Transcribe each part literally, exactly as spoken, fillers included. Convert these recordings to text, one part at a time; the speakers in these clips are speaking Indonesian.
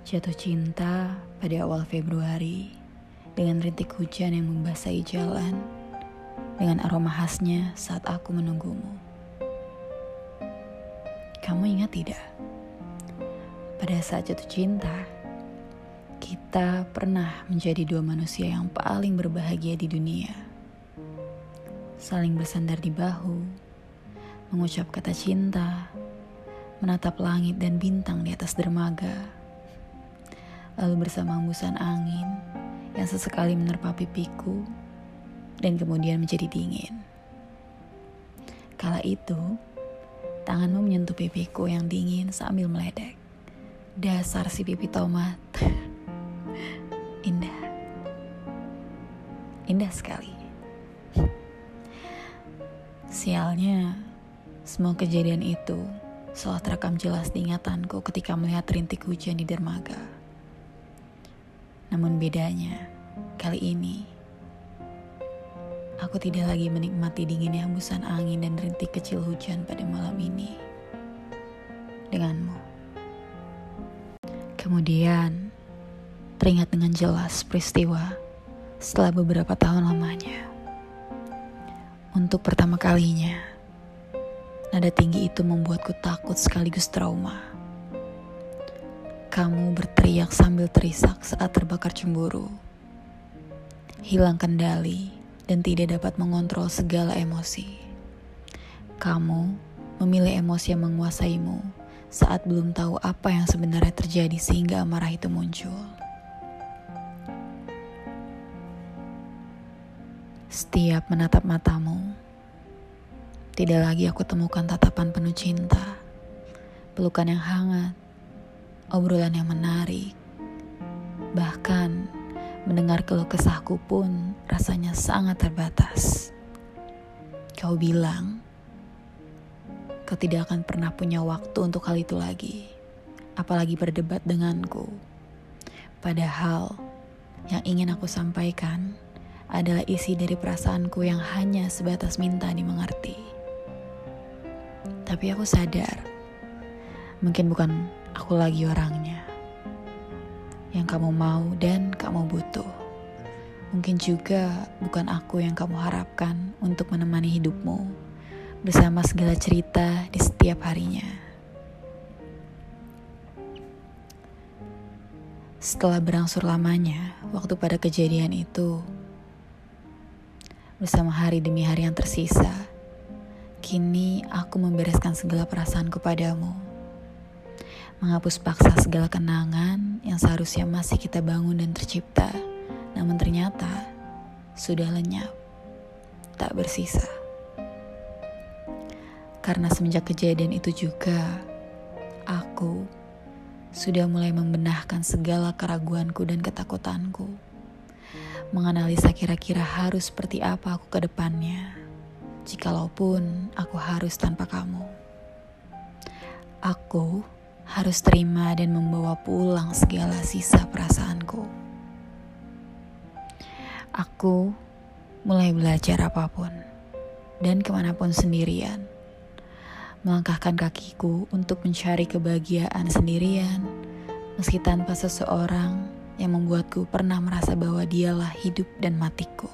Jatuh cinta pada awal Februari dengan rintik hujan yang membasahi jalan, dengan aroma khasnya saat aku menunggumu. Kamu ingat tidak? Pada saat jatuh cinta, kita pernah menjadi dua manusia yang paling berbahagia di dunia. Saling bersandar di bahu, mengucap kata cinta, menatap langit dan bintang di atas dermaga, lalu bersama hembusan angin yang sesekali menerpa pipiku dan kemudian menjadi dingin. Kala itu, tanganmu menyentuh pipiku yang dingin sambil meledek. Dasar si pipi tomat. Indah. Indah sekali. Sialnya, semua kejadian itu seolah terekam jelas di ingatanku ketika melihat rintik hujan di dermaga. Namun bedanya, kali ini, aku tidak lagi menikmati dinginnya hembusan angin dan rintik kecil hujan pada malam ini. Denganmu. Kemudian, teringat dengan jelas peristiwa setelah beberapa tahun lamanya. Untuk pertama kalinya, nada tinggi itu membuatku takut sekaligus trauma. Kamu berteriak sambil terisak saat terbakar cemburu. Hilang kendali dan tidak dapat mengontrol segala emosi. Kamu memilih emosi yang menguasaimu saat belum tahu apa yang sebenarnya terjadi sehingga amarah itu muncul. Setiap menatap matamu, tidak lagi aku temukan tatapan penuh cinta, pelukan yang hangat, obrolan yang menarik. Bahkan mendengar keluh kesahku pun rasanya sangat terbatas. Kau bilang, kau tidak akan pernah punya waktu untuk hal itu lagi, apalagi berdebat denganku. Padahal, yang ingin aku sampaikan adalah isi dari perasaanku yang hanya sebatas minta dimengerti. Tapi aku sadar, mungkin bukan aku lagi orangnya yang kamu mau dan kamu butuh. Mungkin juga bukan aku yang kamu harapkan untuk menemani hidupmu bersama segala cerita di setiap harinya. Setelah berangsur lamanya waktu pada kejadian itu, bersama hari demi hari yang tersisa, kini aku membereskan segala perasaanku padamu. Menghapus paksa segala kenangan yang seharusnya masih kita bangun dan tercipta, namun ternyata sudah lenyap, tak bersisa. Karena semenjak kejadian itu juga, aku sudah mulai membenahkan segala keraguanku dan ketakutanku. Menganalisa kira-kira harus seperti apa aku ke depannya, jikalaupun aku harus tanpa kamu. Aku harus terima dan membawa pulang segala sisa perasaanku. Aku mulai belajar apapun dan kemanapun sendirian. Melangkahkan kakiku untuk mencari kebahagiaan sendirian, meski tanpa seseorang yang membuatku pernah merasa bahwa dialah hidup dan matiku.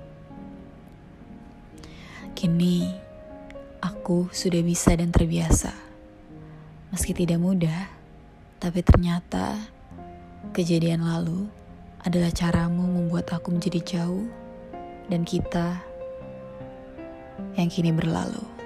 Kini, aku sudah bisa dan terbiasa. Meski tidak mudah, tapi ternyata kejadian lalu adalah caramu membuat aku menjadi jauh dan kita yang kini berlalu.